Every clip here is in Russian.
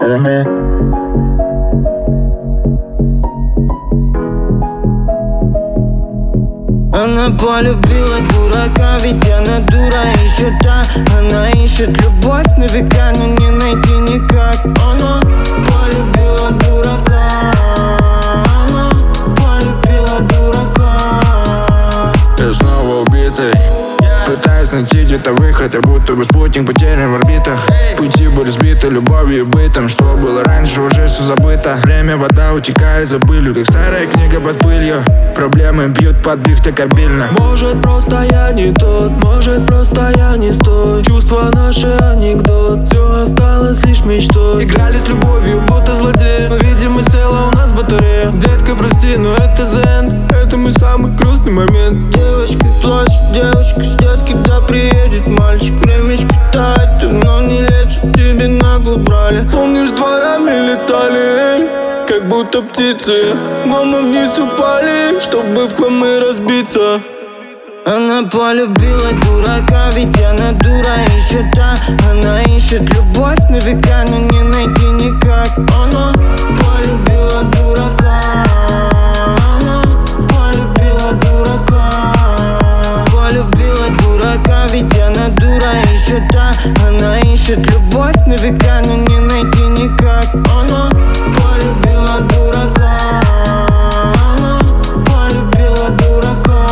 Она полюбила дурака, ведь она дура еще та. Она ищет любовь на века, но не найти никак. Она полюбила дурака. Она полюбила дурака. Я снова убитый, пытаюсь найти где-то выход. Я будто бы спутник потерян в орбитах. Пути были сбиты любовью и бытом. Что было раньше, уже все забыто. Время, вода утекает за пылью, как старая книга под пылью. Проблемы бьют под бихток обильно. Может, просто я не тот, может, просто я не стой. Чувства наши анекдот, все осталось лишь мечтой. Играли с любовью, будто злодеи, но, видимо, села у нас батарея. Детка, прости, но это зен, это мой самый грустный момент. Девочка плачет, девочка ждет, когда приедет мальчик. Времечко тает, но не лечит, тебе нагло врали. Помнишь, дворами летали, как будто птицы, но мы вниз упали, чтобы в хламы разбиться. Она полюбила дурака, ведь она дура еще та. Она ищет любовь на века, но не найти никак. Она полюбила дурака. Она полюбила дурака. Полюбила дурака, ведь она дура еще та. Она ищет любовь на века, но не найти никак. Она полюбила дурака. Она полюбила дурака.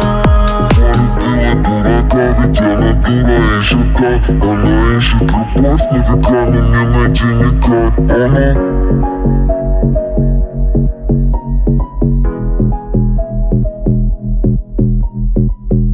Ведь она дура ищет так. Она ищет любовь на века, но не найти никак. Она